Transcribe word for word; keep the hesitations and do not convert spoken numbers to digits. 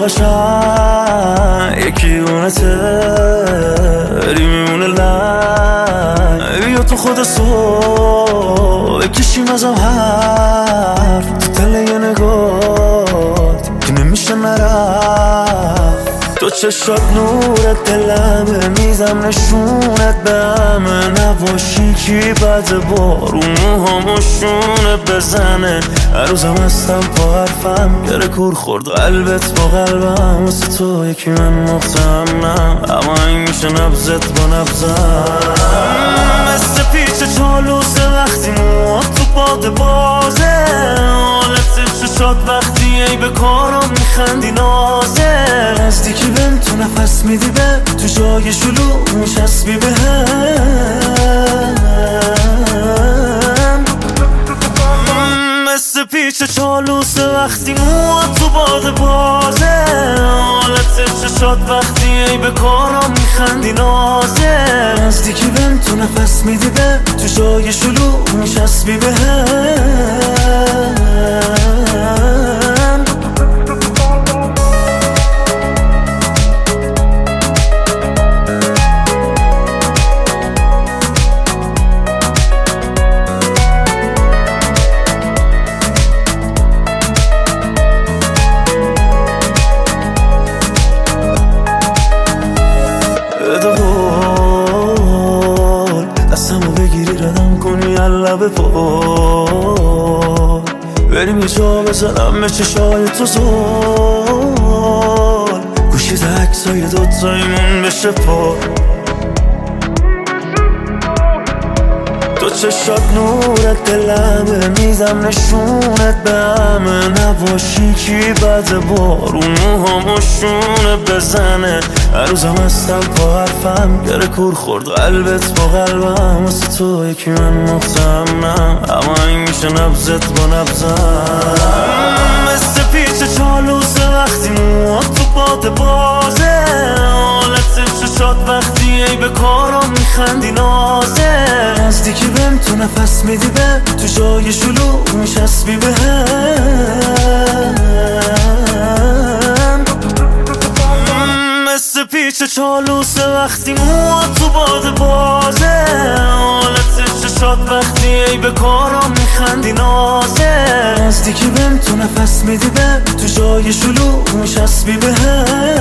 قشنگ یکی اونته بری میمونه لنگ بیا تو خود صبح بکشیم ازم حرف تو تله یه نگات که نمیشه نرفت تو چشات نورت دلمه میزم نشونت به همه نباشی کی بد بارون موهامو شونه بزنه هر روزم هستم پا حرفم گره کور خورد قلبت با قلبم واسه تو یکی من مختمم اما این میشه نبزت با نبزم مثل پیچ چالوسه وقتی موات تو باد بازه حالت چشات وقتی ای به کارم میخندی نازه نزدیکی بهم تو نفس میدی به تو جای شلوغ میچسبی به هم مثل پیچ چالوسه وقتی موات تو باد بازه حالت چشات وقتی ای به کارم میخندی نازه نزدیکی بهم تو نفس میدی به تو جای شلوغ میچسبی به هم دستمو بگیری ردم کنی لب پا بریم یه جا بزنم به چشای تو زل گوشی ده عکسای دوتاییمون بشه پا تو چشات نورت دلمه میزم نشونت به همه نباشی کی بد بارون موهامو شونه بزنه هر روزم هستم پا حرفم گره کور خورد قلبت با قلبم واسه تو یکی من مختمم اما این میشه نبزت با نبزم مثل پیچ چالوسه وقتی موات تو باد بازه حالت چشات وقتی ای به کارم میخندی نازه نزدیکی بهم تو نفس میدی به تو جای شلوغ میچسبی به هم مثل پیچ چالوسه وقتی موات تو باد بازه حالت چشات وقتی ای به کارم میخندی نازه نزدیکی بهم تو نفس میدی به تو جای شلوغ میچسبی به هم